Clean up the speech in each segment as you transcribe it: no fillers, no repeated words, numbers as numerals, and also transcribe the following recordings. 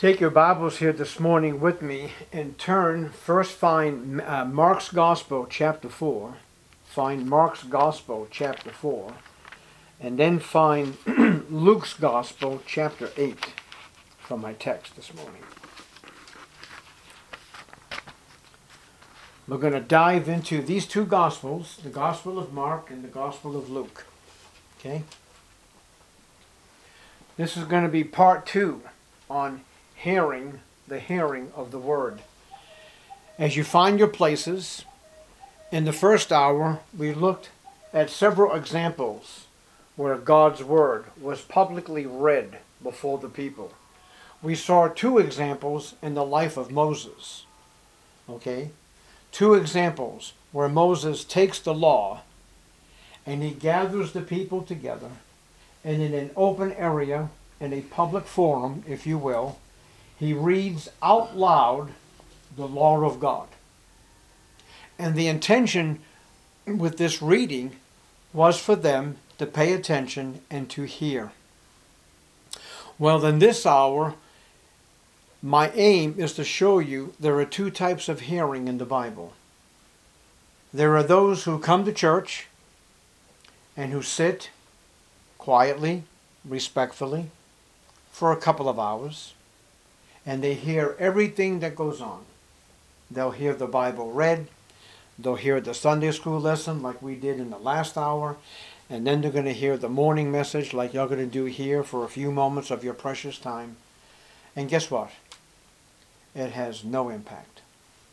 Take your Bibles here this morning with me and find Mark's Gospel chapter 4. Find Mark's Gospel chapter 4. And then find Luke's Gospel chapter 8 from my text this morning. We're going to dive into these two Gospels, the Gospel of Mark and the Gospel of Luke. Okay? This is going to be part 2 on the hearing of the Word. As you find your places, in the first hour we looked at several examples where God's Word was publicly read before the people. We saw 2 examples in the life of Moses. Okay? 2 examples where Moses takes the law and he gathers the people together and in an open area, in a public forum, if you will, he reads out loud the law of God. And the intention with this reading was for them to pay attention and to hear. Well, in this hour, my aim is to show you there are 2 types of hearing in the Bible. There are those who come to church and who sit quietly, respectfully, for a couple of hours, and they hear everything that goes on. They'll hear the Bible read, they'll hear the Sunday school lesson like we did in the last hour, and then they're going to hear the morning message like you're going to do here for a few moments of your precious time. And guess what? It has no impact.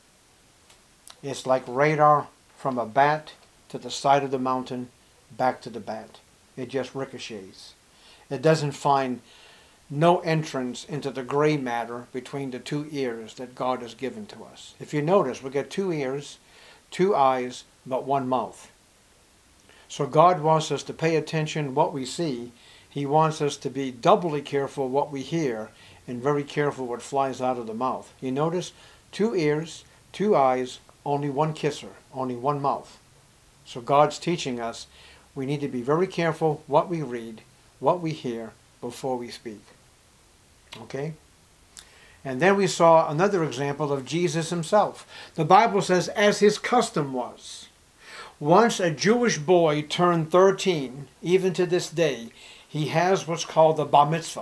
It's like radar from a bat to the side of the mountain, back to the bat. It just ricochets. It doesn't find no entrance into the gray matter between the 2 ears that God has given to us. If you notice, we get 2 ears, 2 eyes, but 1 mouth. So God wants us to pay attention what we see. He wants us to be doubly careful what we hear and very careful what flies out of the mouth. You notice 2 ears, 2 eyes, only 1 kisser, only 1 mouth. So God's teaching us we need to be very careful what we read, what we hear before we speak. Okay? And then we saw another example of Jesus himself. The Bible says, as his custom was, once a Jewish boy turned 13, even to this day, he has what's called the bar mitzvah.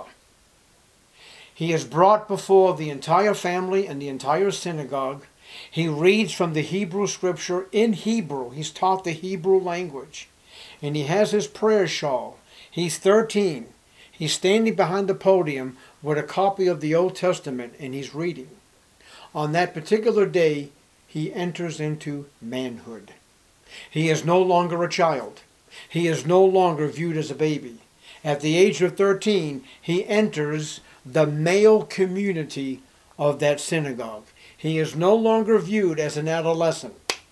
He is brought before the entire family and the entire synagogue. He reads from the Hebrew scripture in Hebrew. He's taught the Hebrew language. And he has his prayer shawl. He's 13. He's standing behind the podium with a copy of the Old Testament and he's reading. On that particular day, he enters into manhood. He is no longer a child. He is no longer viewed as a baby. At the age of 13, he enters the male community of that synagogue. He is no longer viewed as an adolescent.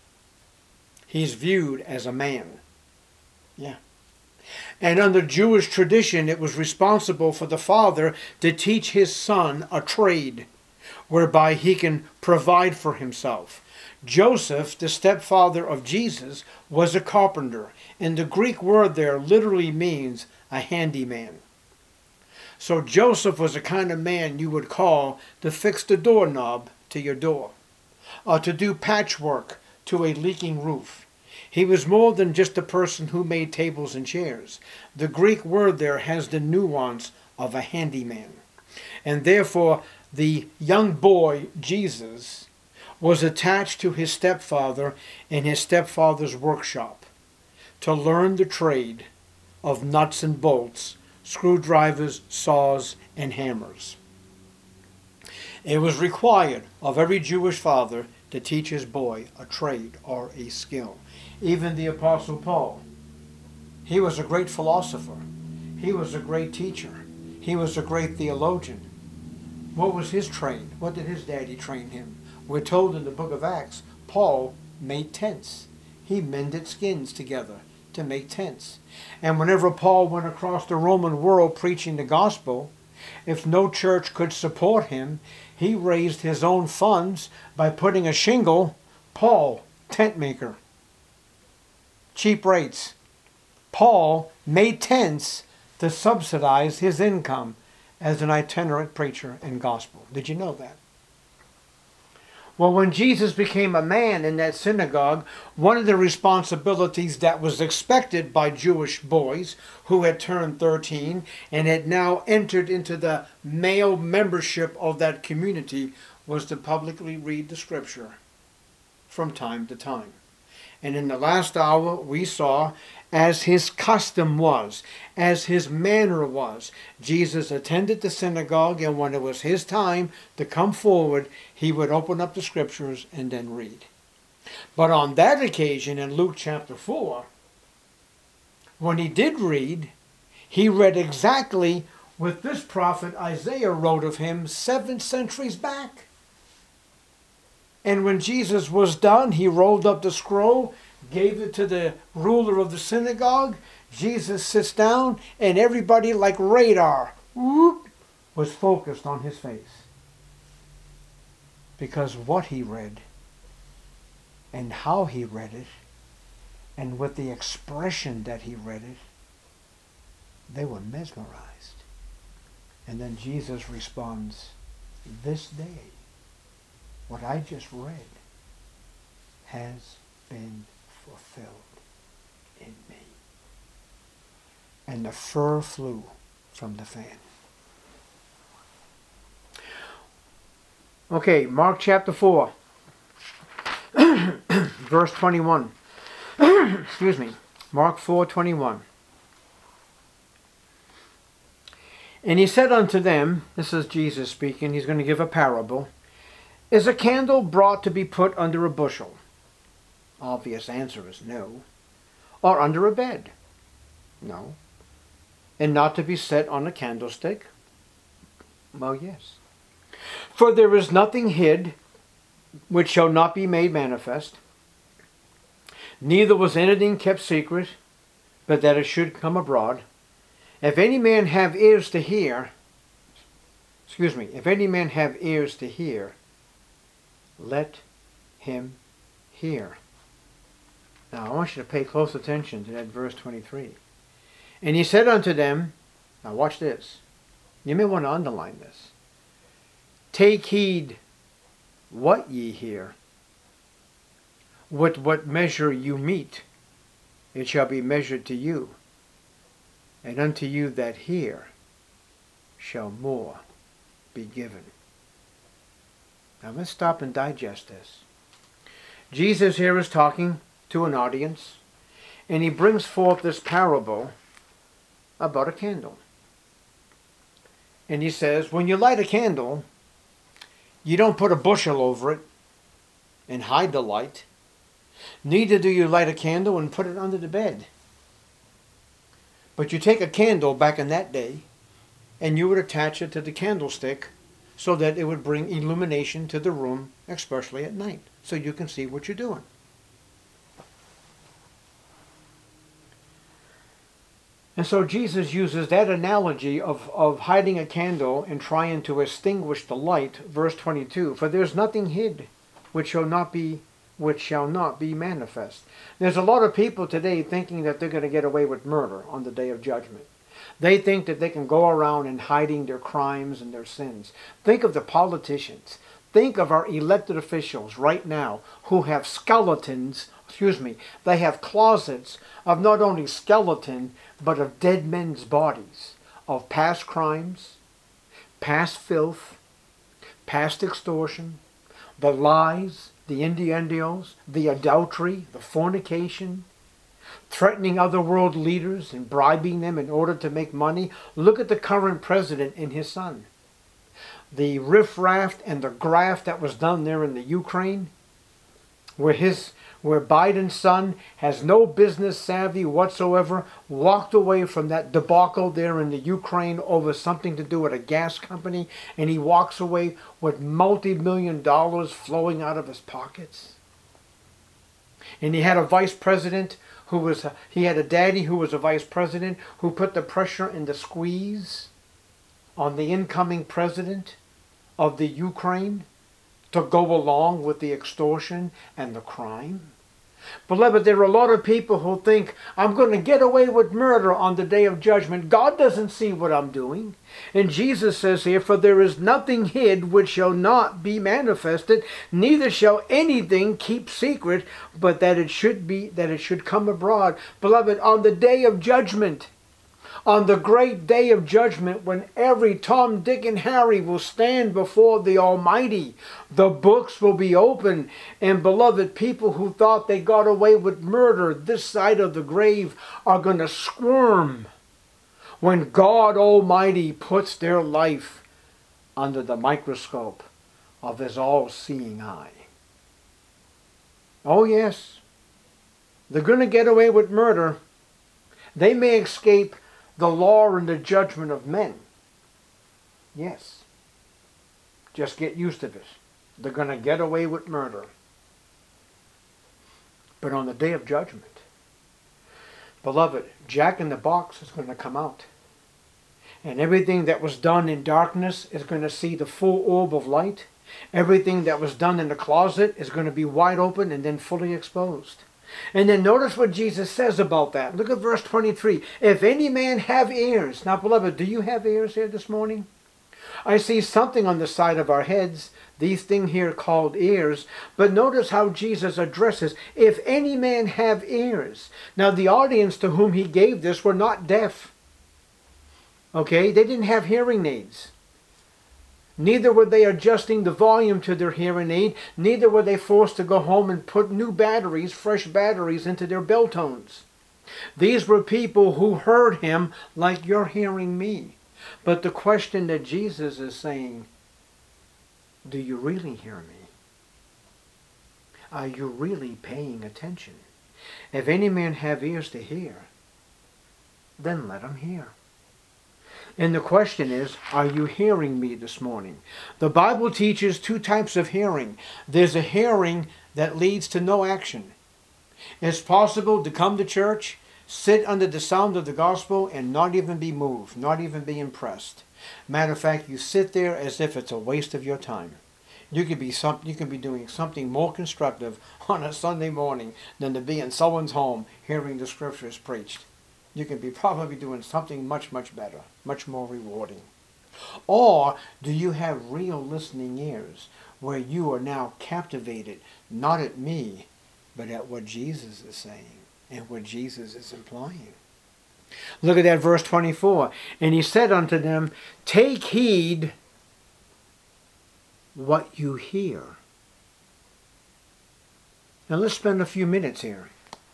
He's viewed as a man. Yeah. And under Jewish tradition, it was responsible for the father to teach his son a trade whereby he can provide for himself. Joseph, the stepfather of Jesus, was a carpenter. And the Greek word there literally means a handyman. So Joseph was the kind of man you would call to fix the doorknob to your door, or to do patchwork to a leaking roof. He was more than just a person who made tables and chairs. The Greek word there has the nuance of a handyman. And therefore, the young boy, Jesus, was attached to his stepfather in his stepfather's workshop to learn the trade of nuts and bolts, screwdrivers, saws, and hammers. It was required of every Jewish father to teach his boy a trade or a skill. Even the Apostle Paul, he was a great philosopher. He was a great teacher. He was a great theologian. What was his trade? What did his daddy train him? We're told in the book of Acts, Paul made tents. He mended skins together to make tents. And whenever Paul went across the Roman world preaching the gospel, if no church could support him, he raised his own funds by putting a shingle, Paul, tent maker. Cheap rates. Paul made tents to subsidize his income. as an itinerant preacher and gospel. Did you know that? Well, when Jesus became a man in that synagogue, one of the responsibilities that was expected by Jewish boys who had turned 13 and had now entered into the male membership of that community was to publicly read the scripture from time to time. And in the last hour we saw, as his custom was, as his manner was, Jesus attended the synagogue, and when it was his time to come forward, he would open up the scriptures and then read. But on that occasion in Luke chapter 4, when he did read, he read exactly what this prophet Isaiah wrote of him 7 centuries back. And when Jesus was done, he rolled up the scroll, gave it to the ruler of the synagogue. Jesus sits down, and everybody, like radar, whoop, was focused on his face. Because what he read, and how he read it, and with the expression that he read it, they were mesmerized. And then Jesus responds, "This day, what I just read has been fulfilled in me." And the fur flew from the fan. Okay, Mark chapter 4, verse 21. Excuse me, Mark 4:21. And he said unto them, this is Jesus speaking, he's going to give a parable. Is a candle brought to be put under a bushel? Obvious answer is no. Or under a bed? No. And not to be set on a candlestick? Well, yes. For there is nothing hid which shall not be made manifest, neither was anything kept secret, but that it should come abroad. If any man have ears to hear, if any man have ears to hear, let him hear. Now, I want you to pay close attention to that verse 23. And he said unto them, now watch this. You may want to underline this. Take heed what ye hear. With what measure you meet, it shall be measured to you. And unto you that hear shall more be given. Now let's stop and digest this. Jesus here is talking to an audience, and he brings forth this parable about a candle. And he says, when you light a candle, you don't put a bushel over it and hide the light. Neither do you light a candle and put it under the bed. But you take a candle back in that day, and you would attach it to the candlestick so that it would bring illumination to the room, especially at night, so you can see what you're doing. And so Jesus uses that analogy of hiding a candle and trying to extinguish the light, verse 22, for there's nothing hid which shall not be manifest. There's a lot of people today thinking that they're going to get away with murder on the day of judgment. They think that they can go around and hiding their crimes and their sins. Think of the politicians. Think of our elected officials right now who have they have closets of not only skeleton, but of dead men's bodies, of past crimes, past filth, past extortion, the lies, the innuendos, the adultery, the fornication, threatening other world leaders and bribing them in order to make money. Look at the current president and his son. The riffraff and the graft that was done there in the Ukraine, where Biden's son has no business savvy whatsoever, walked away from that debacle there in the Ukraine over something to do with a gas company, and he walks away with multi-million dollars flowing out of his pockets. And he had a vice president he had a daddy who was a vice president who put the pressure and the squeeze on the incoming president of the Ukraine to go along with the extortion and the crime. Beloved, there are a lot of people who think, I'm going to get away with murder on the day of judgment. God doesn't see what I'm doing. And Jesus says here, for there is nothing hid which shall not be manifested, neither shall anything keep secret, but that it should come abroad. Beloved, on the day of judgment, on the great day of judgment, when every Tom, Dick, and Harry will stand before the Almighty, the books will be open, and beloved, people who thought they got away with murder this side of the grave are going to squirm when God Almighty puts their life under the microscope of His all-seeing eye. Oh yes, they're going to get away with murder. They may escape the law and the judgment of men. Yes. Just get used to this. They're going to get away with murder. But on the day of judgment, beloved, Jack in the Box is going to come out. And everything that was done in darkness is going to see the full orb of light. Everything that was done in the closet is going to be wide open and then fully exposed. And then notice what Jesus says about that. Look at verse 23. If any man have ears. Now, beloved, do you have ears here this morning? I see something on the side of our heads, these things here called ears. But notice how Jesus addresses, if any man have ears. Now, the audience to whom He gave this were not deaf. Okay? They didn't have hearing aids. Neither were they adjusting the volume to their hearing aid. Neither were they forced to go home and put new batteries, fresh batteries, into their bell tones. These were people who heard Him like you're hearing me. But the question that Jesus is saying, do you really hear me? Are you really paying attention? If any man have ears to hear, then let him hear. And the question is, are you hearing me this morning? The Bible teaches two types of hearing. There's a hearing that leads to no action. It's possible to come to church, sit under the sound of the gospel, and not even be moved, not even be impressed. Matter of fact, you sit there as if it's a waste of your time. You could be doing something more constructive on a Sunday morning than to be in someone's home hearing the scriptures preached. You can be probably doing something much, much better, much more rewarding. Or do you have real listening ears where you are now captivated, not at me, but at what Jesus is saying and what Jesus is implying? Look at that verse 24. And He said unto them, take heed what you hear. Now let's spend a few minutes here.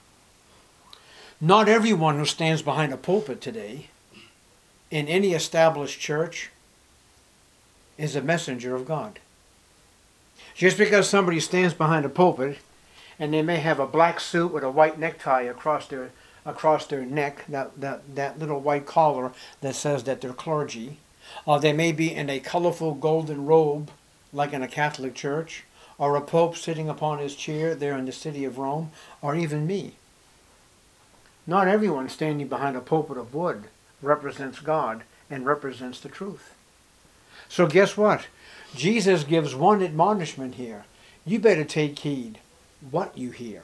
Not everyone who stands behind a pulpit today in any established church is a messenger of God. Just because somebody stands behind a pulpit and they may have a black suit with a white necktie across their neck, that little white collar that says that they're clergy, or they may be in a colorful golden robe like in a Catholic church, or a pope sitting upon his chair there in the city of Rome, or even me. Not everyone standing behind a pulpit of wood represents God and represents the truth. So guess what? Jesus gives one admonishment here. You better take heed what you hear.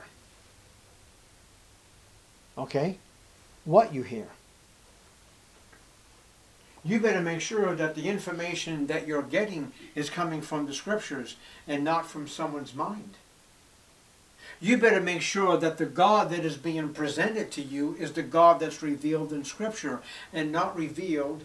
Okay? What you hear. You better make sure that the information that you're getting is coming from the scriptures and not from someone's mind. You better make sure that the God that is being presented to you is the God that's revealed in Scripture and not revealed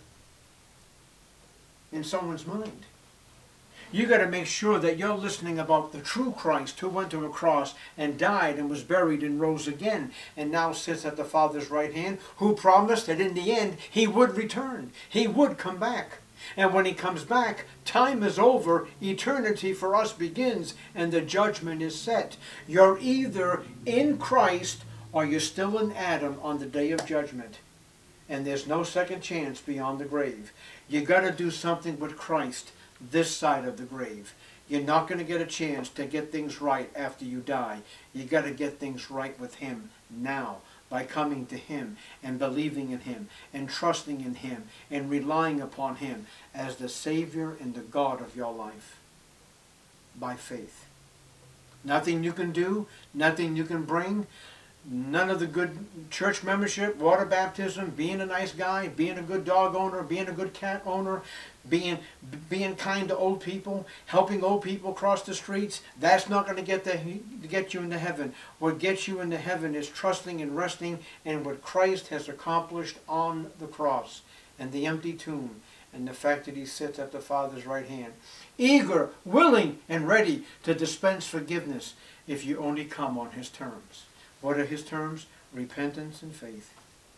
in someone's mind. You got to make sure that you're listening about the true Christ who went to a cross and died and was buried and rose again and now sits at the Father's right hand, who promised that in the end He would return. He would come back. And when He comes back, time is over, eternity for us begins, and the judgment is set. You're either in Christ or you're still in Adam on the day of judgment. And there's no second chance beyond the grave. You got to do something with Christ this side of the grave. You're not going to get a chance to get things right after you die. You got to get things right with Him now, by coming to Him and believing in Him and trusting in Him and relying upon Him as the Savior and the God of your life by faith. Nothing you can do, nothing you can bring, none of the good church membership, water baptism, being a nice guy, being a good dog owner, being a good cat owner, being kind to old people, helping old people cross the streets. That's not going to get you into heaven. What gets you into heaven is trusting and resting in what Christ has accomplished on the cross and the empty tomb and the fact that he sits at the Father's right hand, eager, willing, and ready to dispense forgiveness if you only come on his terms. What are his terms? Repentance and faith.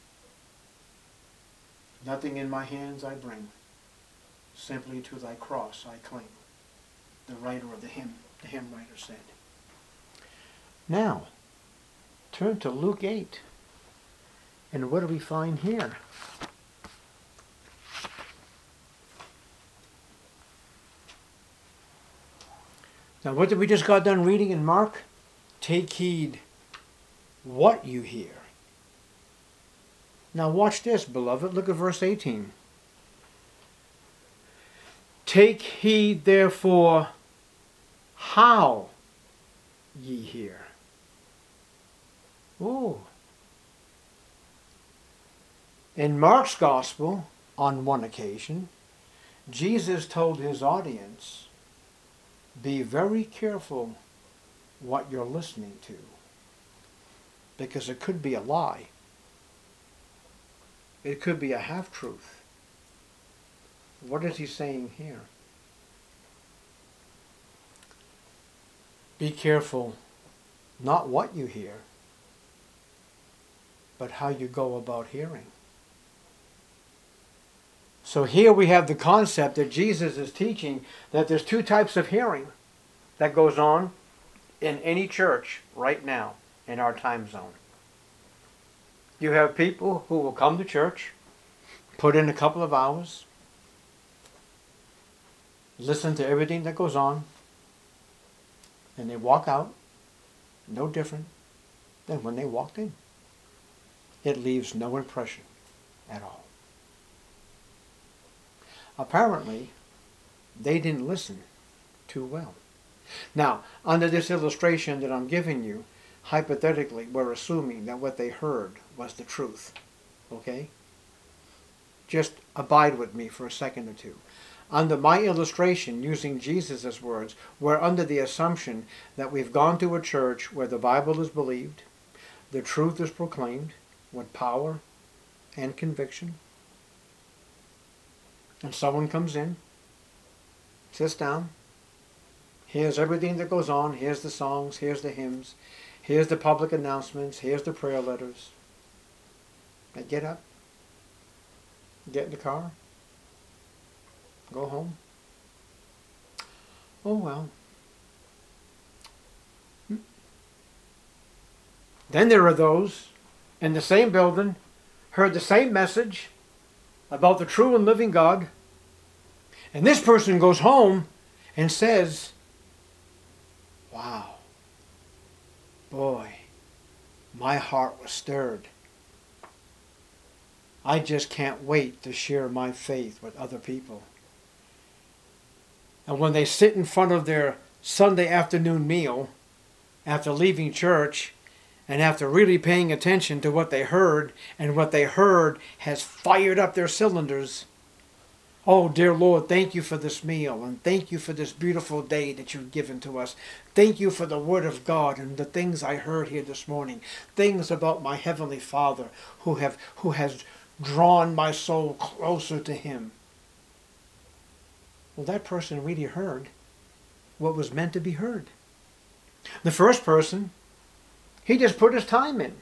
Nothing in my hands I bring, simply to thy cross I cling. The writer of the hymn writer said. Now, turn to Luke 8. And what do we find here? Now, what did we just got done reading in Mark? Take heed what you hear. Now watch this, beloved. Look at verse 18. Take heed, therefore, how ye hear. Oh. In Mark's gospel, on one occasion, Jesus told his audience, be very careful what you're listening to, because it could be a lie. It could be a half-truth. What is he saying here? Be careful not what you hear, but how you go about hearing. So here we have the concept that Jesus is teaching that there's two types of hearing that goes on in any church right now in our time zone. You have people who will come to church, put in a couple of hours, listen to everything that goes on, and they walk out no different than when they walked in. It leaves no impression at all. Apparently, they didn't listen too well. Now, under this illustration that I'm giving you, hypothetically, we're assuming that what they heard was the truth. Okay? Just abide with me for a second or two. Under my illustration, using Jesus' words, we're under the assumption that we've gone to a church where the Bible is believed, the truth is proclaimed with power and conviction, and someone comes in, sits down, here's everything that goes on, here's the songs, here's the hymns, here's the public announcements, here's the prayer letters. They get up, get in the car, go home. Oh well. Then there are those in the same building, heard the same message about the true and living God, and this person goes home and says, wow, boy, my heart was stirred. I just can't wait to share my faith with other people. And when they sit in front of their Sunday afternoon meal, after leaving church, and after really paying attention to what they heard, and what they heard has fired up their cylinders, oh, dear Lord, thank you for this meal, and thank you for this beautiful day that you've given to us. Thank you for the Word of God and the things I heard here this morning, things about my Heavenly Father who has drawn my soul closer to Him. Well, that person really heard what was meant to be heard. The first person, he just put his time in,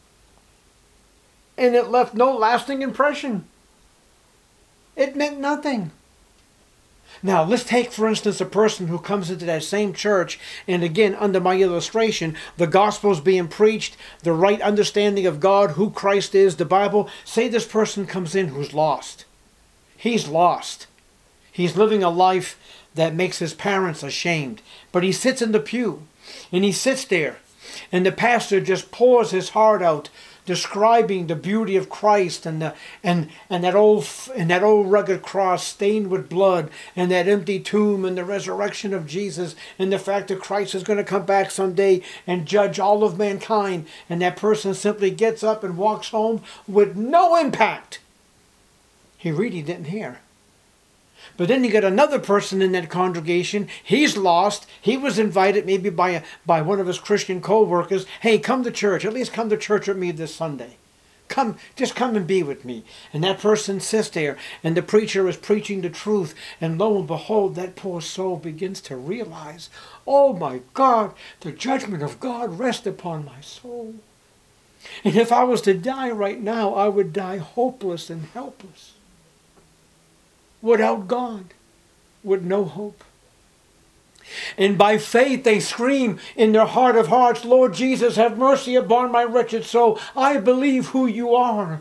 and it left no lasting impression. It meant nothing. Now, let's take, for instance, a person who comes into that same church, and again, under my illustration, the gospel's being preached, the right understanding of God, who Christ is, the Bible. Say this person comes in who's lost. He's lost. He's living a life that makes his parents ashamed. But he sits in the pew, and he sits there, and the pastor just pours his heart out describing the beauty of Christ and that old rugged cross stained with blood, and that empty tomb, and the resurrection of Jesus, and the fact that Christ is going to come back someday and judge all of mankind, and that person simply gets up and walks home with no impact. He really didn't hear. But then you get another person in that congregation. He's lost. He was invited maybe by one of his Christian co-workers. Hey, come to church. At least come to church with me this Sunday. Just come and be with me. And that person sits there, and the preacher is preaching the truth. And lo and behold, that poor soul begins to realize, oh my God, the judgment of God rests upon my soul. And if I was to die right now, I would die hopeless and helpless, without God, with no hope. And by faith they scream in their heart of hearts, Lord Jesus, have mercy upon my wretched soul. I believe who you are.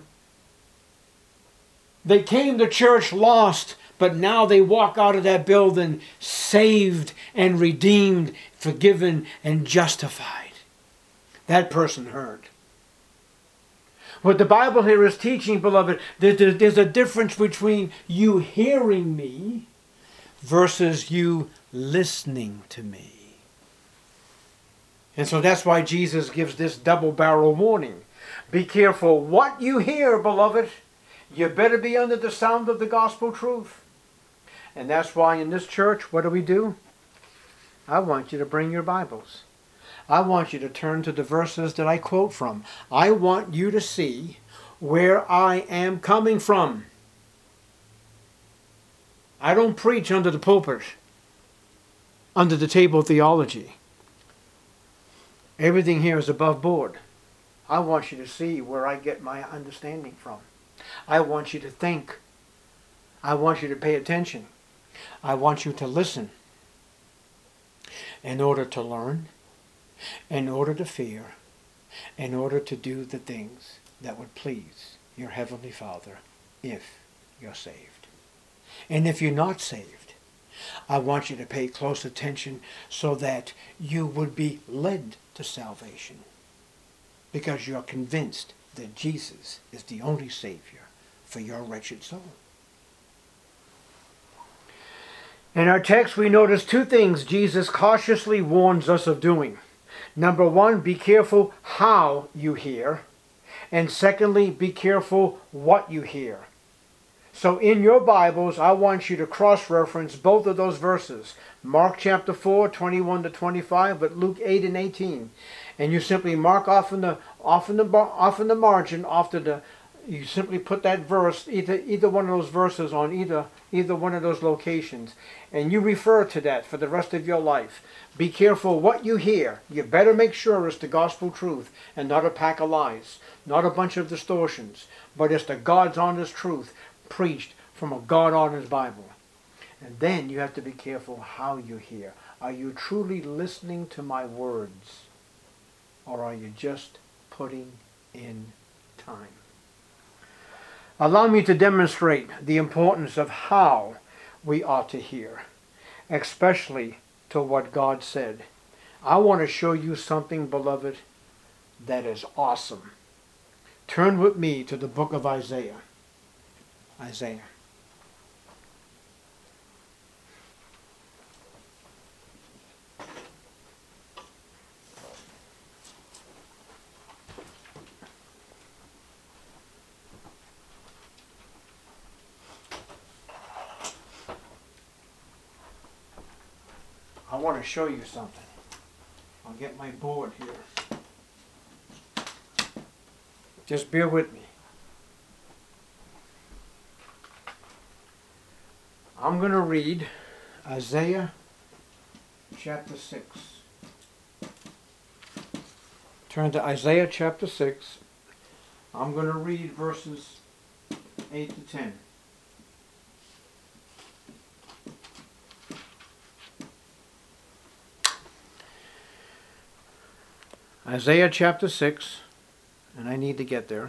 They came to church lost, but now they walk out of that building saved and redeemed, forgiven and justified. That person heard. What the Bible here is teaching, beloved, there's a difference between you hearing me versus you listening to me. And so that's why Jesus gives this double-barrel warning. Be careful what you hear, beloved. You better be under the sound of the gospel truth. And that's why in this church, what do? I want you to bring your Bibles. I want you to turn to the verses that I quote from. I want you to see where I am coming from. I don't preach under the pulpit, under the table of theology. Everything here is above board. I want you to see where I get my understanding from. I want you to think. I want you to pay attention. I want you to listen in order to learn, in order to fear, in order to do the things that would please your Heavenly Father if you're saved. And if you're not saved, I want you to pay close attention so that you would be led to salvation, because you're convinced that Jesus is the only Savior for your wretched soul. In our text, we notice two things Jesus cautiously warns us of doing. Number one, be careful how you hear. And secondly, be careful what you hear. So in your Bibles, I want you to cross-reference both of those verses. Mark chapter 4, 21 to 25, but Luke 8 and 18. And you simply mark off in the margin, you simply put that verse, either one of those verses on either one of those locations. And you refer to that for the rest of your life. Be careful what you hear. You better make sure it's the gospel truth and not a pack of lies, not a bunch of distortions, but it's the God's honest truth preached from a God-honest Bible. And then you have to be careful how you hear. Are you truly listening to my words, or are you just putting in time? Allow me to demonstrate the importance of how we ought to hear, especially to what God said. I want to show you something, beloved, that is awesome. Turn with me to the book of Isaiah. Isaiah. I want to show you something. I'll get my board here. Just bear with me. I'm going to read Isaiah chapter 6. Turn to Isaiah chapter 6. I'm going to read verses 8 to 10. Isaiah chapter 6, and I need to get there.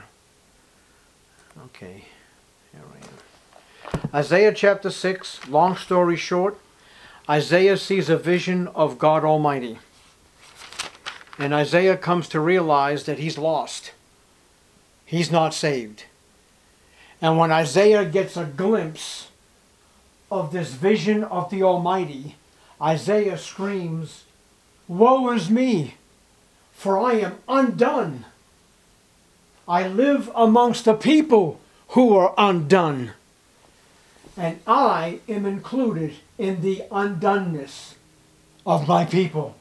Okay, here I am. Isaiah chapter 6, long story short, Isaiah sees a vision of God Almighty. And Isaiah comes to realize that he's lost. he's not saved. And when Isaiah gets a glimpse of this vision of the Almighty, Isaiah screams, "Woe is me, for I am undone. I live amongst a people who are undone. And I am included in the undoneness of my people."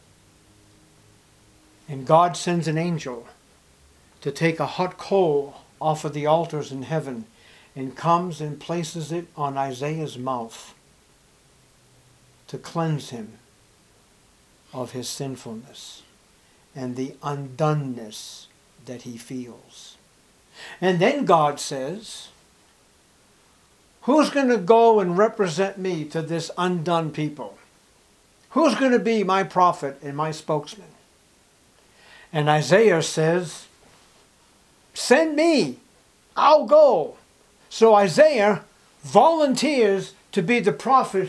And God sends an angel to take a hot coal off of the altars in heaven and comes and places it on Isaiah's mouth to cleanse him of his sinfulness and the undoneness that he feels. And then God says, who's going to go and represent me to this undone people? Who's going to be my prophet and my spokesman? And Isaiah says, send me, I'll go. So Isaiah volunteers to be the prophet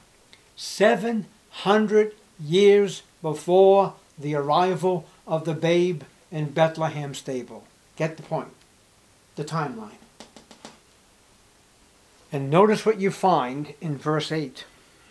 700 years before the arrival of the babe in Bethlehem stable. Get the point, the timeline. And notice what you find in verse 8.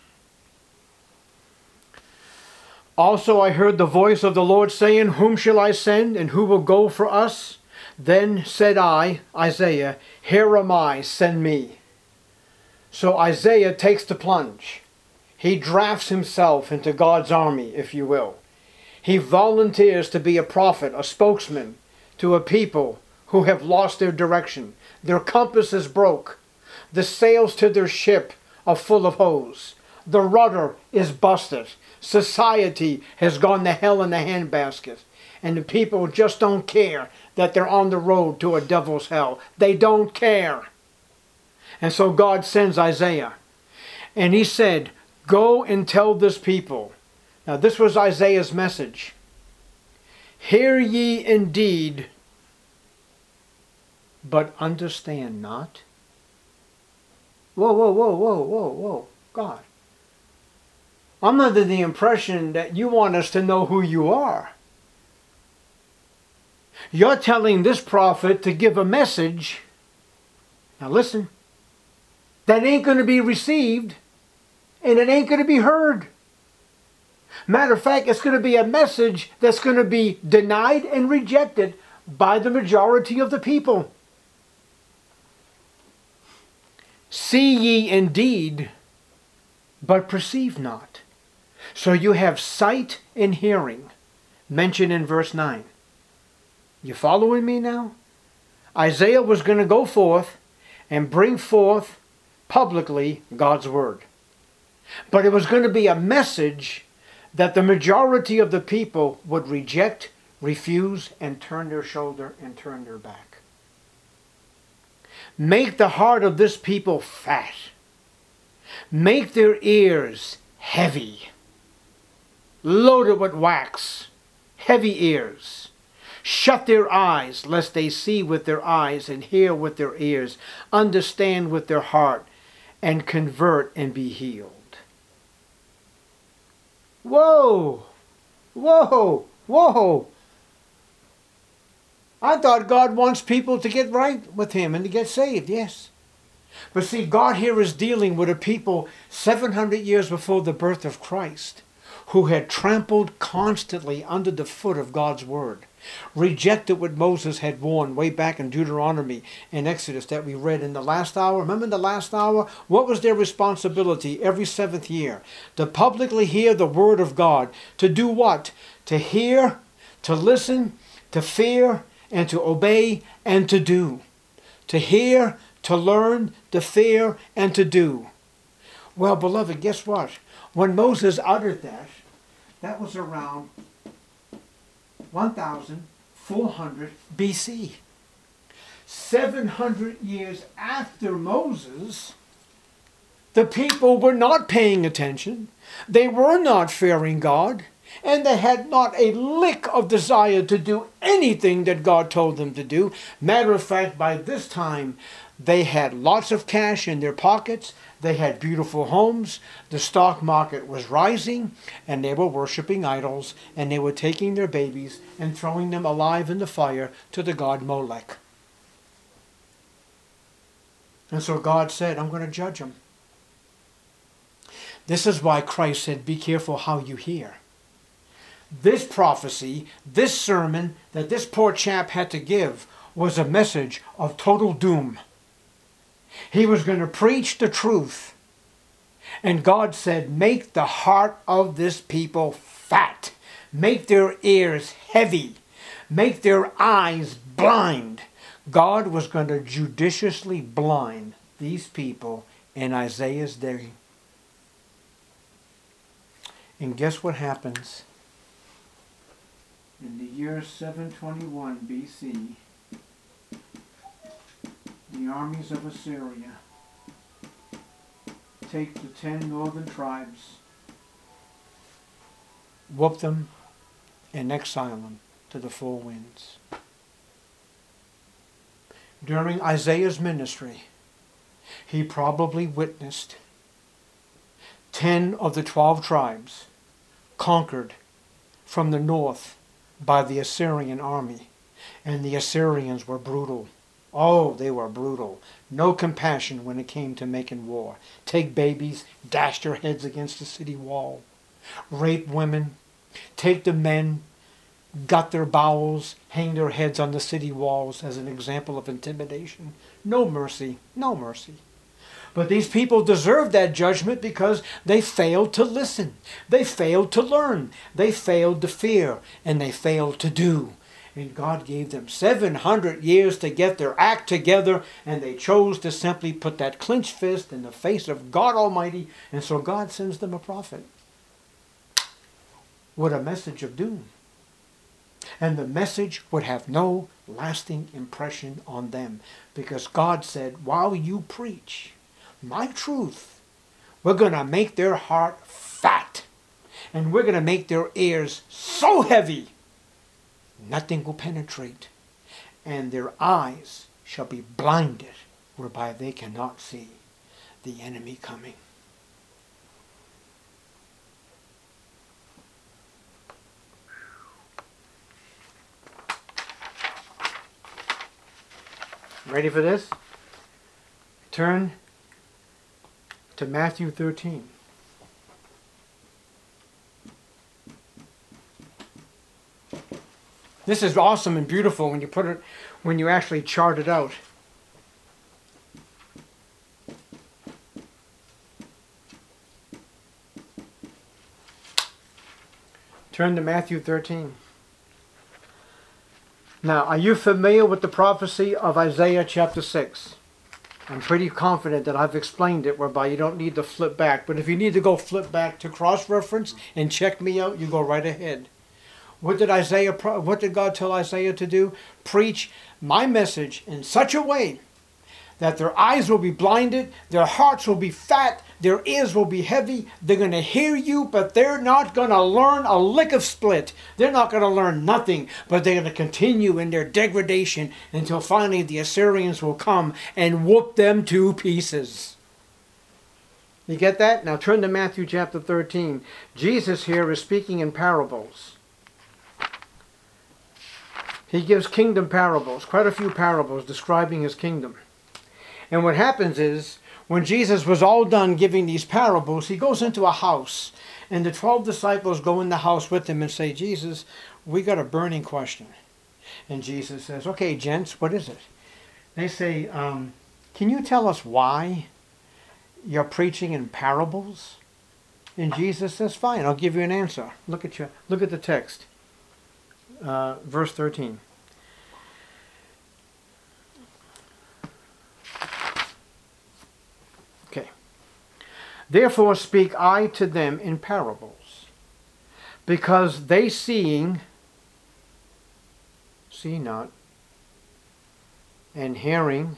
Also I heard the voice of the Lord saying, whom shall I send, and who will go for us? Then said I, Isaiah, here am I, send me. So Isaiah takes the plunge. He drafts himself into God's army, if you will. He volunteers to be a prophet, a spokesman to a people who have lost their direction. Their compass is broke. The sails to their ship are full of holes. The rudder is busted. Society has gone to hell in a handbasket. And the people just don't care that they're on the road to a devil's hell. They don't care. And so God sends Isaiah. And he said, go and tell this people. Now this was Isaiah's message. Hear ye indeed, but understand not. Whoa, whoa, whoa, whoa, whoa, whoa, God. I'm under the impression that you want us to know who you are. You're telling this prophet to give a message, now listen, that ain't going to be received and it ain't going to be heard. Matter of fact, it's going to be a message that's going to be denied and rejected by the majority of the people. See ye indeed, but perceive not. So you have sight and hearing mentioned in verse 9. You following me now? Isaiah was going to go forth and bring forth publicly God's word. But it was going to be a message that the majority of the people would reject, refuse, and turn their shoulder and turn their back. Make the heart of this people fat. Make their ears heavy, loaded with wax, heavy ears. Shut their eyes, lest they see with their eyes and hear with their ears, understand with their heart, and convert and be healed. Whoa! Whoa! Whoa! I thought God wants people to get right with Him and to get saved, yes. But see, God here is dealing with a people 700 years before the birth of Christ who had trampled constantly under the foot of God's word, rejected what Moses had warned way back in Deuteronomy and Exodus that we read in the last hour. Remember in the last hour? What was their responsibility every seventh year? To publicly hear the word of God. To do what? To hear, to listen, to fear, and to obey, and to do. To hear, to learn, to fear, and to do. Well, beloved, guess what? When Moses uttered that, that was around 1400 BC. 700 years after Moses, the people were not paying attention. They were not fearing God. And they had not a lick of desire to do anything that God told them to do. Matter of fact, by this time, they had lots of cash in their pockets. They had beautiful homes. The stock market was rising. And they were worshiping idols. And they were taking their babies and throwing them alive in the fire to the god Molech. And so God said, I'm going to judge them. This is why Christ said, be careful how you hear. This prophecy, this sermon that this poor chap had to give was a message of total doom. He was going to preach the truth. And God said, make the heart of this people fat. Make their ears heavy. Make their eyes blind. God was going to judiciously blind these people in Isaiah's day. And guess what happens? In the year 721 BC, the armies of Assyria take the 10 northern tribes, whoop them, and exile them to the four winds. During Isaiah's ministry, he probably witnessed 10 of the 12 tribes conquered from the north by the Assyrian army. And the Assyrians were brutal. Oh, they were brutal. No compassion when it came to making war. Take babies, dash their heads against the city wall. Rape women. Take the men, gut their bowels, hang their heads on the city walls as an example of intimidation. No mercy, no mercy. But these people deserved that judgment because they failed to listen. They failed to learn. They failed to fear. And they failed to do. And God gave them 700 years to get their act together. And they chose to simply put that clenched fist in the face of God Almighty. And so God sends them a prophet with a message of doom. And the message would have no lasting impression on them. Because God said, while you preach my truth, we're going to make their heart fat. And we're going to make their ears so heavy, nothing will penetrate. And their eyes shall be blinded, whereby they cannot see the enemy coming. Ready for this? Turn to Matthew 13. This is awesome and beautiful when you put it, when you actually chart it out. Turn to Matthew 13. Now, are you familiar with the prophecy of Isaiah chapter 6? I'm pretty confident that I've explained it, whereby you don't need to flip back. But if you need to go flip back to cross-reference and check me out, you go right ahead. What did God tell Isaiah to do? Preach my message in such a way that their eyes will be blinded, their hearts will be fat, their ears will be heavy. They're going to hear you, but they're not going to learn a lick of split. They're not going to learn nothing, but they're going to continue in their degradation until finally the Assyrians will come and whoop them to pieces. You get that? Now turn to Matthew chapter 13. Jesus here is speaking in parables. He gives kingdom parables, quite a few parables describing his kingdom. And what happens is, when Jesus was all done giving these parables, he goes into a house. And the 12 disciples go in the house with him and say, Jesus, we got a burning question. And Jesus says, okay, gents, what is it? They say, can you tell us why you're preaching in parables? And Jesus says, fine, I'll give you an answer. Look at the text. Verse 13. Okay. Therefore speak I to them in parables, because they seeing see not, and hearing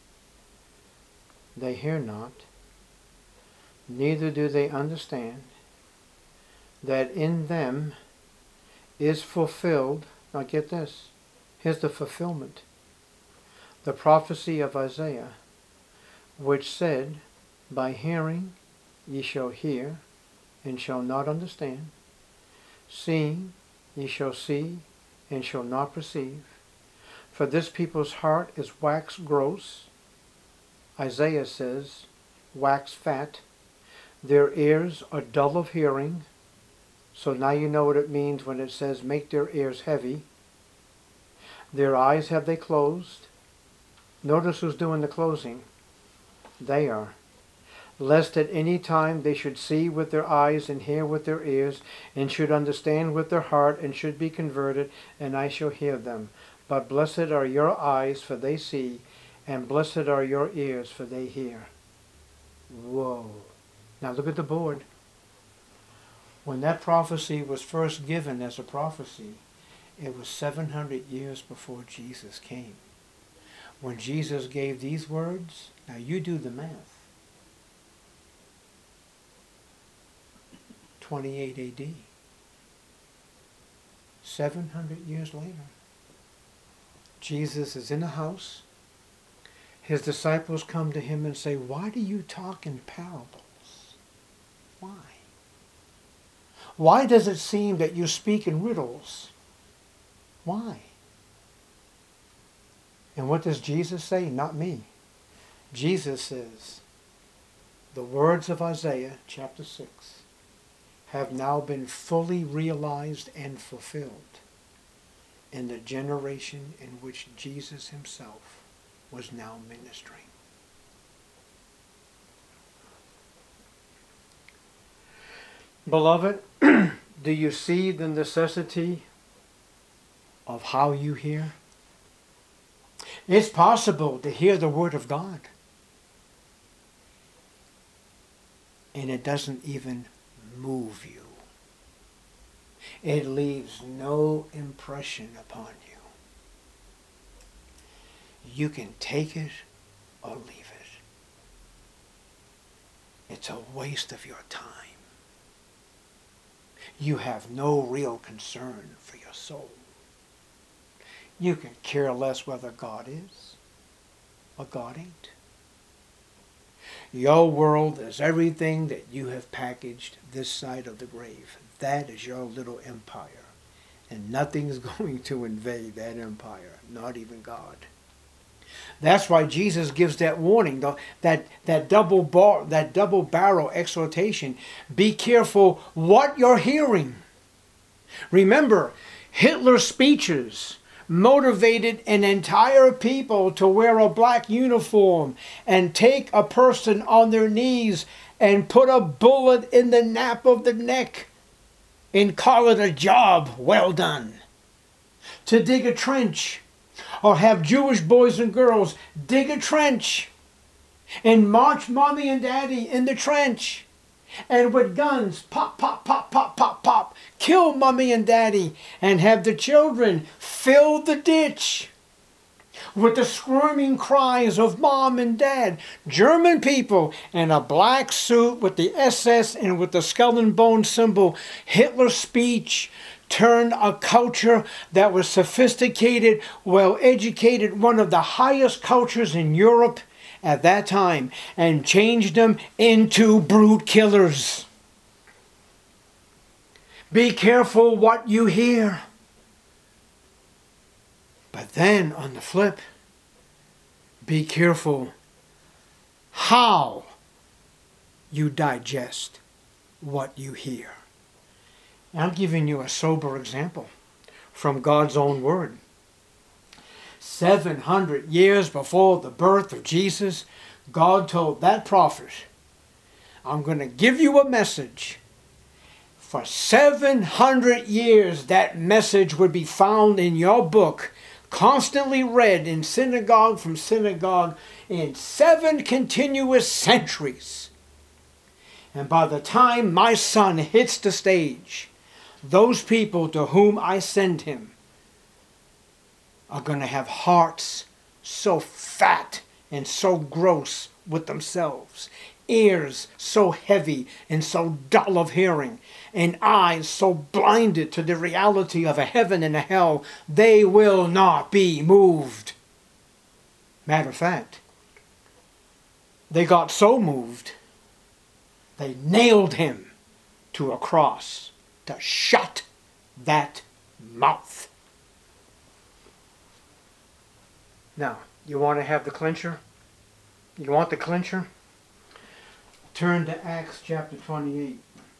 they hear not, neither do they understand, that in them is fulfilled, now get this, here's the fulfillment, the prophecy of Isaiah, which said, by hearing ye shall hear, and shall not understand, seeing ye shall see, and shall not perceive, for this people's heart is waxed gross, Isaiah says, wax fat. Their ears are dull of hearing. So now you know what it means when it says, make their ears heavy. Their eyes have they closed. Notice who's doing the closing. They are. Lest at any time they should see with their eyes and hear with their ears, and should understand with their heart, and should be converted, and I shall hear them. But blessed are your eyes, for they see, and blessed are your ears, for they hear. Whoa. Now look at the board. When that prophecy was first given as a prophecy, it was 700 years before Jesus came. When Jesus gave these words, now you do the math. 28 AD. 700 years later. Jesus is in the house. His disciples come to him and say, why do you talk in parables? Why? Why does it seem that you speak in riddles? Why? And what does Jesus say? Not me. Jesus says, the words of Isaiah chapter 6 have now been fully realized and fulfilled in the generation in which Jesus himself was now ministering. Beloved, do you see the necessity of how you hear? It's possible to hear the Word of God, and it doesn't even move you. It leaves no impression upon you. You can take it or leave it. It's a waste of your time. You have no real concern for your soul. You can care less whether God is or God ain't. Your world is everything that you have packaged this side of the grave. That is your little empire. And nothing's going to invade that empire, not even God. That's why Jesus gives that warning, that double barrel exhortation. Be careful what you're hearing. Remember, Hitler's speeches motivated an entire people to wear a black uniform and take a person on their knees and put a bullet in the nape of the neck and call it a job well done. To dig a trench, or have Jewish boys and girls dig a trench and march mommy and daddy in the trench, and with guns, pop, pop, pop, pop, pop, pop, kill mommy and daddy, and have the children fill the ditch with the squirming cries of mom and dad. German people in a black suit with the SS and with the skull and bone symbol. Hitler's speech turned a culture that was sophisticated, well-educated, one of the highest cultures in Europe at that time, and changed them into brute killers. Be careful what you hear. But then, on the flip, be careful how you digest what you hear. I'm giving you a sober example from God's own word. 700 years before the birth of Jesus, God told that prophet, I'm going to give you a message. For 700 years, that message would be found in your book, constantly read in synagogue from synagogue in 7 continuous centuries. And by the time my son hits the stage, those people to whom I send him are going to have hearts so fat and so gross with themselves, ears so heavy and so dull of hearing, and eyes so blinded to the reality of a heaven and a hell, they will not be moved. Matter of fact, they got so moved, they nailed him to a cross to shut that mouth. Now, you want to have the clincher? You want the clincher? Turn to Acts chapter 28.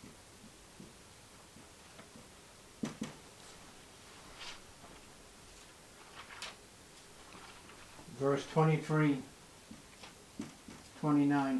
Verse 23, 29.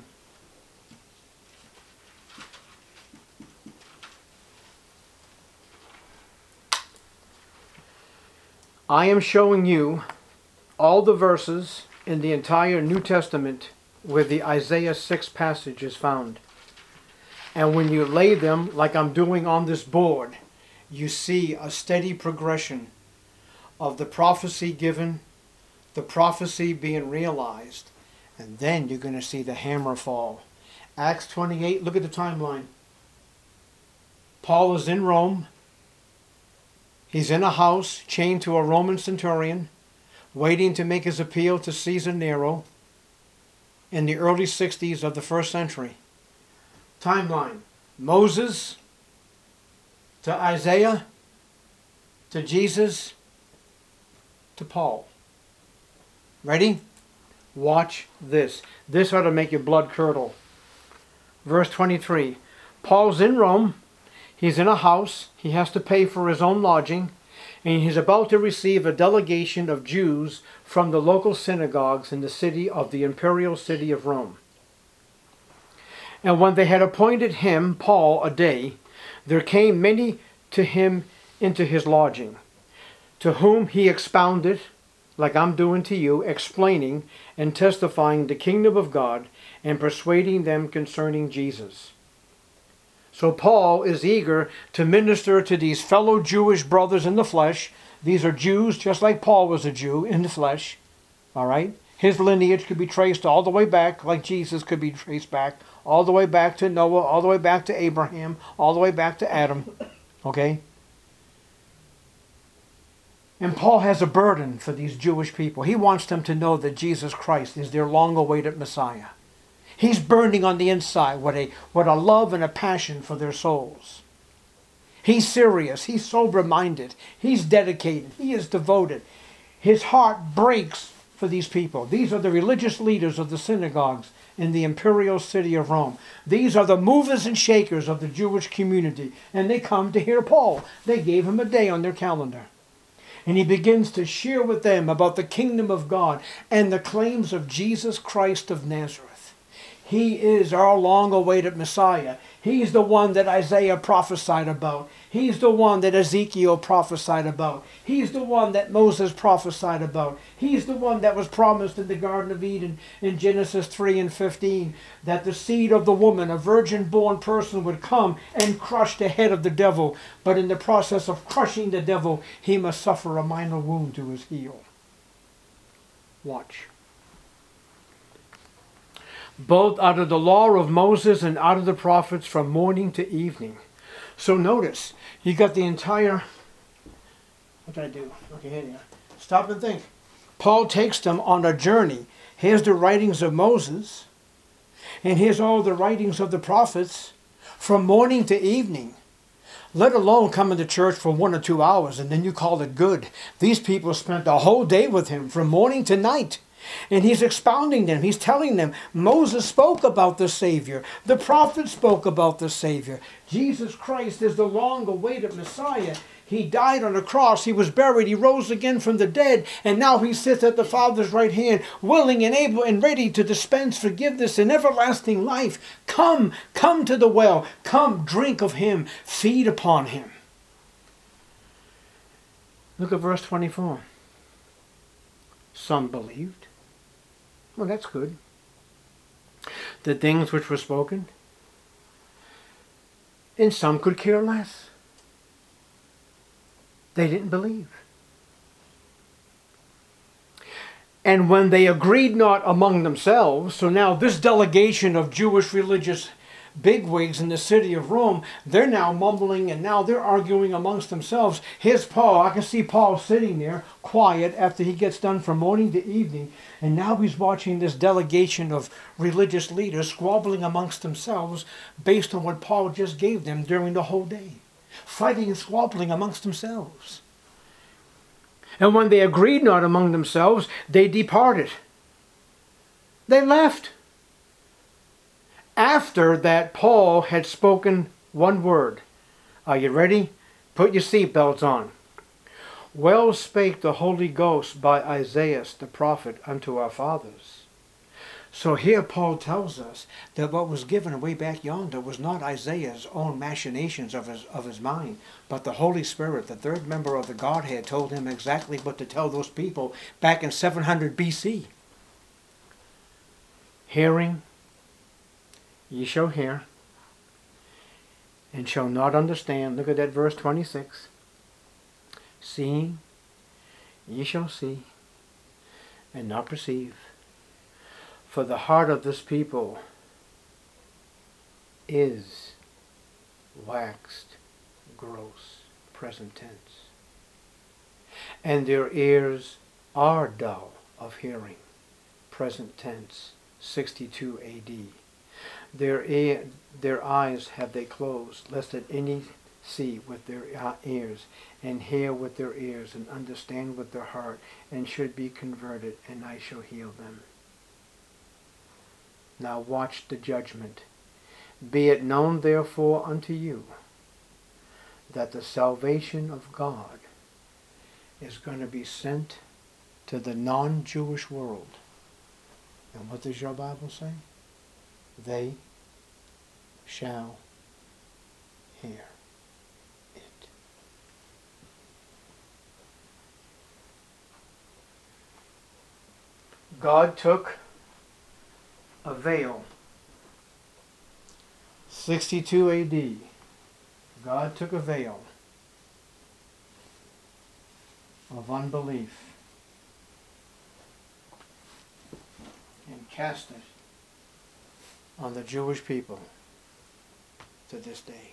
I am showing you all the verses in the entire New Testament where the Isaiah 6 passage is found. And when you lay them like I'm doing on this board, you see a steady progression of the prophecy given, the prophecy being realized, and then you're going to see the hammer fall. Acts 28, look at the timeline. Paul is in Rome. He's in a house chained to a Roman centurion, waiting to make his appeal to Caesar Nero in the early 60s of the first century. Timeline. Moses to Isaiah to Jesus to Paul. Ready? Watch this. This ought to make your blood curdle. Verse 23. Paul's in Rome. He's in a house. He has to pay for his own lodging. And he's about to receive a delegation of Jews from the local synagogues in the city of the imperial city of Rome. And when they had appointed him, Paul, a day, there came many to him into his lodging, to whom he expounded, like I'm doing to you, explaining and testifying the kingdom of God and persuading them concerning Jesus. So Paul is eager to minister to these fellow Jewish brothers in the flesh. These are Jews just like Paul was a Jew in the flesh. All right? His lineage could be traced all the way back, like Jesus could be traced back, all the way back to Noah, all the way back to Abraham, all the way back to Adam. Okay? And Paul has a burden for these Jewish people. He wants them to know that Jesus Christ is their long-awaited Messiah. He's burning on the inside with a love and a passion for their souls. He's serious. He's sober-minded. He's dedicated. He is devoted. His heart breaks for these people. These are the religious leaders of the synagogues in the imperial city of Rome. These are the movers and shakers of the Jewish community. And they come to hear Paul. They gave him a day on their calendar. And he begins to share with them about the kingdom of God and the claims of Jesus Christ of Nazareth. He is our long-awaited Messiah. He's the one that Isaiah prophesied about. He's the one that Ezekiel prophesied about. He's the one that Moses prophesied about. He's the one that was promised in the Garden of Eden in Genesis 3 and 15, that the seed of the woman, a virgin-born person, would come and crush the head of the devil. But in the process of crushing the devil, he must suffer a minor wound to his heel. Watch. Both out of the law of Moses and out of the prophets from morning to evening. So notice, you got the entire... What did I do? Okay, here you are. Stop and think. Paul takes them on a journey. Here's the writings of Moses, and here's all the writings of the prophets from morning to evening. Let alone coming to church for 1 or 2 hours and then you call it good. These people spent a whole day with him from morning to night. And he's expounding them. He's telling them Moses spoke about the Savior. The prophets spoke about the Savior. Jesus Christ is the long-awaited Messiah. He died on a cross. He was buried. He rose again from the dead. And now he sits at the Father's right hand, willing and able and ready to dispense forgiveness and everlasting life. Come to the well. Come, drink of him. Feed upon him. Look at verse 24. Some believed. Well, that's good. The things which were spoken. And some could care less. They didn't believe. And when they agreed not among themselves, so now this delegation of Jewish religious bigwigs in the city of Rome, they're now mumbling and now they're arguing amongst themselves. Here's Paul. I can see Paul sitting there quiet after he gets done from morning to evening. And now he's watching this delegation of religious leaders squabbling amongst themselves based on what Paul just gave them during the whole day. Fighting and squabbling amongst themselves. And when they agreed not among themselves, they departed. They left. After that, Paul had spoken one word. Are you ready? Put your seatbelts on. Well spake the Holy Ghost by Isaiah the prophet unto our fathers. So here Paul tells us that what was given way back yonder was not Isaiah's own machinations of his mind, but the Holy Spirit, the third member of the Godhead, told him exactly what to tell those people back in 700 BC. Hearing, ye shall hear, and shall not understand. Look at that verse 26. Seeing, ye shall see, and not perceive. For the heart of this people is waxed gross, present tense. And their ears are dull of hearing, present tense, 62 AD. Their eyes have they closed, lest that any see with their ears, and hear with their ears, and understand with their heart, and should be converted, and I shall heal them. Now watch the judgment. Be it known therefore unto you that the salvation of God is going to be sent to the non-Jewish world. And what does your Bible say? They shall hear it. God took a veil. 62 AD. God took a veil of unbelief and cast it on the Jewish people to this day.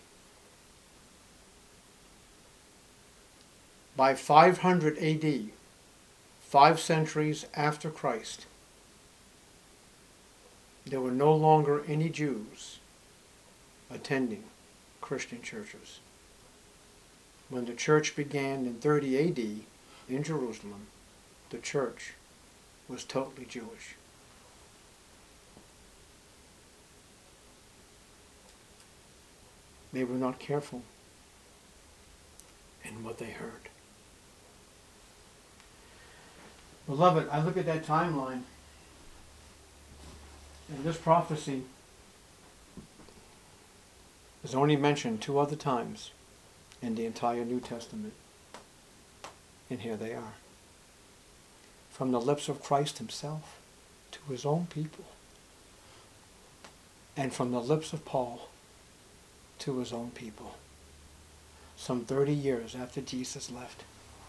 By 500 AD, 5 centuries after Christ, there were no longer any Jews attending Christian churches. When the church began in 30 AD in Jerusalem, the church was totally Jewish. They were not careful in what they heard. Beloved, I look at that timeline, and this prophecy is only mentioned 2 other times in the entire New Testament. And here they are. From the lips of Christ himself to his own people. And from the lips of Paul to his own people. Some 30 years after Jesus left.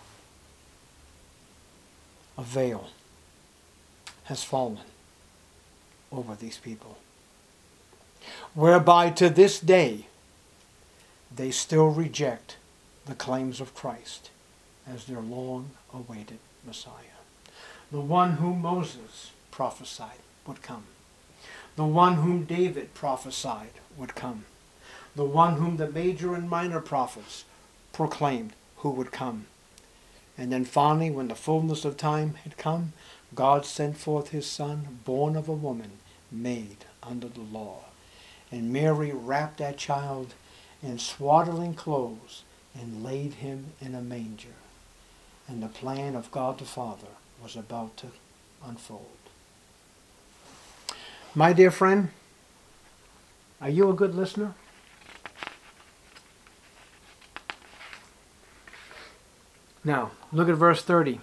A veil has fallen over these people, whereby to this day they still reject the claims of Christ as their long-awaited Messiah. The one whom Moses prophesied would come. The one whom David prophesied would come. The one whom the major and minor prophets proclaimed who would come. And then finally, when the fullness of time had come, God sent forth his Son, born of a woman, made under the law. And Mary wrapped that child in swaddling clothes and laid him in a manger. And the plan of God the Father was about to unfold. My dear friend, are you a good listener? Now, look at verse 30.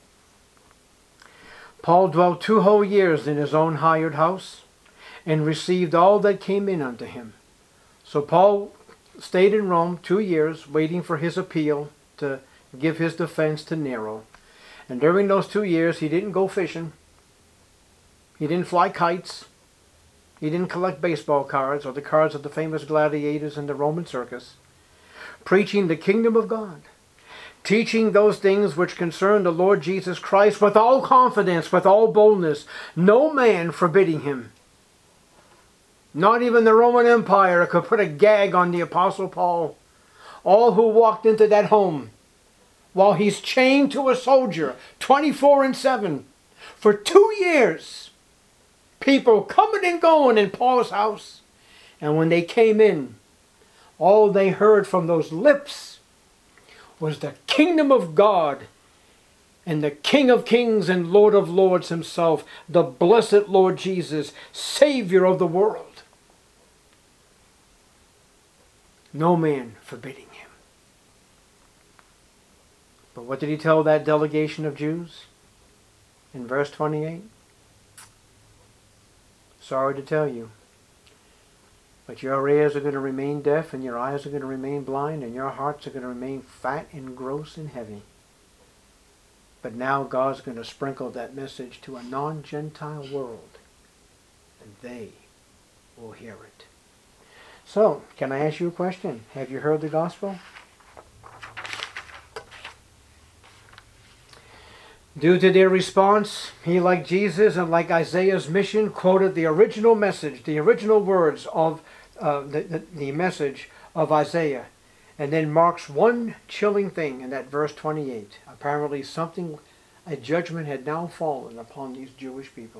Paul dwelt 2 whole years in his own hired house, and received all that came in unto him. So Paul stayed in Rome 2 years, waiting for his appeal to give his defense to Nero. And during those 2 years, he didn't go fishing. He didn't fly kites. He didn't collect baseball cards or the cards of the famous gladiators in the Roman circus. Preaching the kingdom of God. Teaching those things which concern the Lord Jesus Christ with all confidence, with all boldness, no man forbidding him. Not even the Roman Empire could put a gag on the Apostle Paul. All who walked into that home, while he's chained to a soldier, 24/7, for 2 years, People coming and going in Paul's house. And when they came in, all they heard from those lips was the kingdom of God and the King of Kings and Lord of Lords himself, the blessed Lord Jesus, Savior of the world. No man forbidding him. But what did he tell that delegation of Jews in verse 28? Sorry to tell you, but your ears are going to remain deaf, and your eyes are going to remain blind, and your hearts are going to remain fat and gross and heavy. But now God's going to sprinkle that message to a non-Gentile world, and they will hear it. So, can I ask you a question? Have you heard the gospel? Due to their response, he, like Jesus and like Isaiah's mission, quoted the original message, the original words of the message of Isaiah, and then marks one chilling thing in that verse 28. Apparently a judgment had now fallen upon these Jewish people.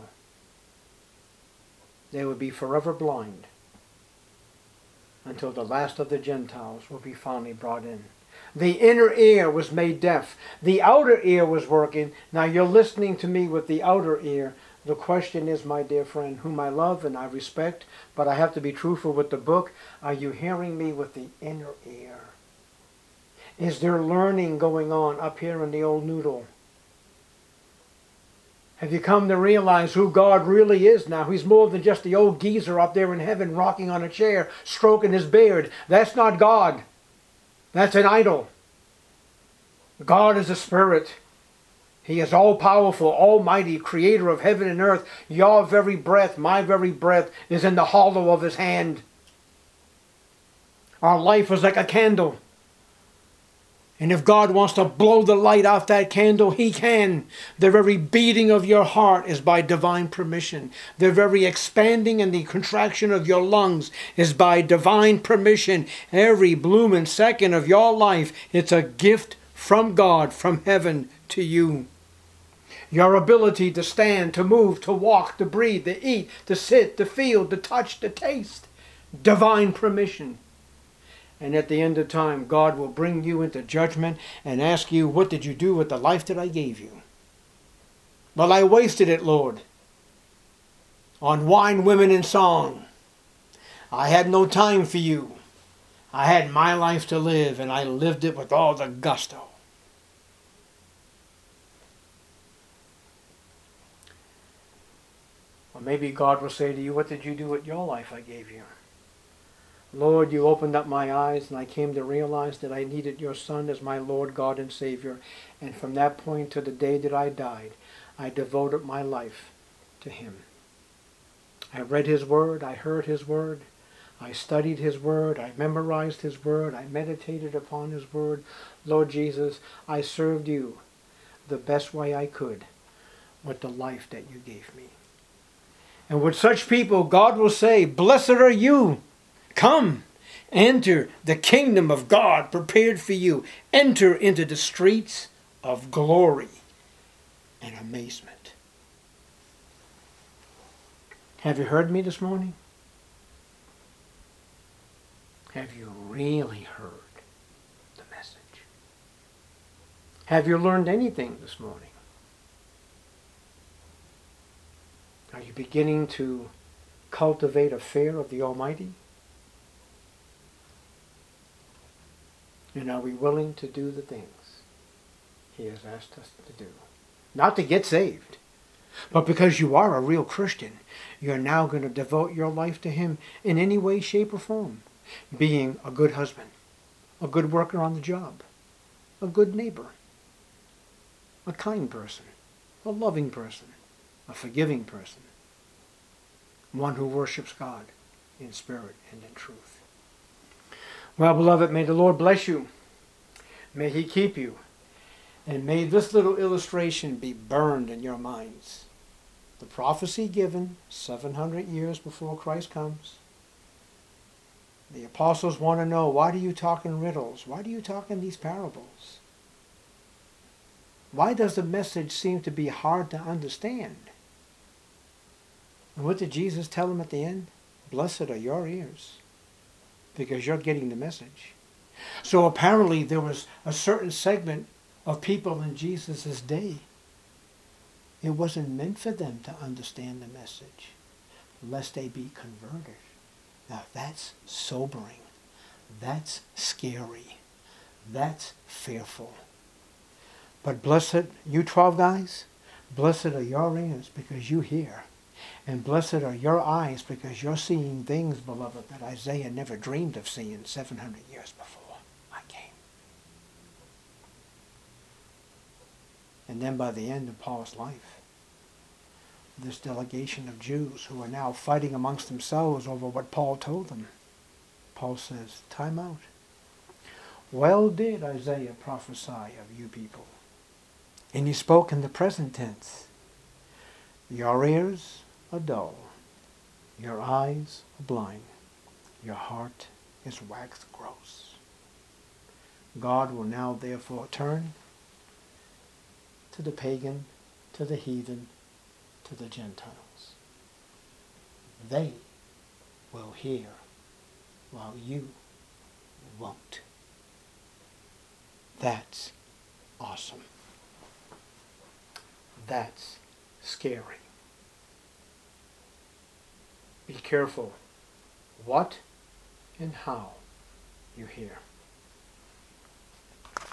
They would be forever blind until the last of the Gentiles will be finally brought in. The inner ear was made deaf. The outer ear was working. Now you're listening to me with the outer ear. The question is, my dear friend, whom I love and I respect, but I have to be truthful with the book, are you hearing me with the inner ear? Is there learning going on up here in the old noodle? Have you come to realize who God really is now? He's more than just the old geezer up there in heaven rocking on a chair, stroking his beard. That's not God. That's an idol. God is a spirit. He is all-powerful, almighty, creator of heaven and earth. Your very breath, my very breath, is in the hollow of his hand. Our life is like a candle. And if God wants to blow the light off that candle, he can. The very beating of your heart is by divine permission. The very expanding and the contraction of your lungs is by divine permission. Every blooming second of your life, it's a gift from God, from heaven to you. Your ability to stand, to move, to walk, to breathe, to eat, to sit, to feel, to touch, to taste. Divine permission. And at the end of time, God will bring you into judgment and ask you, what did you do with the life that I gave you? Well, I wasted it, Lord, on wine, women, and song. I had no time for you. I had my life to live, and I lived it with all the gusto. Or maybe God will say to you, what did you do with your life I gave you? Lord, you opened up my eyes, and I came to realize that I needed your Son as my Lord, God, and Savior. And from that point to the day that I died, I devoted my life to him. I read his word, I heard his word, I studied his word, I memorized his word, I meditated upon his word. Lord Jesus, I served you the best way I could with the life that you gave me. And with such people, God will say, blessed are you. Come, enter the kingdom of God prepared for you. Enter into the streets of glory and amazement. Have you heard me this morning? Have you really heard the message? Have you learned anything this morning? Are you beginning to cultivate a fear of the Almighty? And are we willing to do the things he has asked us to do? Not to get saved, but because you are a real Christian, you're now going to devote your life to him in any way, shape, or form. Being a good husband, a good worker on the job, a good neighbor, a kind person, a loving person, a forgiving person, one who worships God in spirit and in truth. Well, beloved, may the Lord bless you. May he keep you. And may this little illustration be burned in your minds. The prophecy given 700 years before Christ comes. The apostles want to know, why do you talk in riddles? Why do you talk in these parables? Why does the message seem to be hard to understand? And what did Jesus tell them at the end? Blessed are your ears, because you're getting the message. So apparently there was a certain segment of people in Jesus' day. It wasn't meant for them to understand the message, lest they be converted. Now that's sobering. That's scary. That's fearful. But blessed, you 12 guys, blessed are your ears because you hear. And blessed are your eyes because you're seeing things, beloved, that Isaiah never dreamed of seeing 700 years before I came. And then by the end of Paul's life, this delegation of Jews who are now fighting amongst themselves over what Paul told them, Paul says, time out. Well did Isaiah prophesy of you people. And he spoke in the present tense. Your ears are dull. Your eyes are blind. Your heart is waxed gross. God will now therefore turn to the pagan, to the heathen, to the Gentiles. They will hear while you won't. That's awesome. That's scary. Be careful what and how you hear.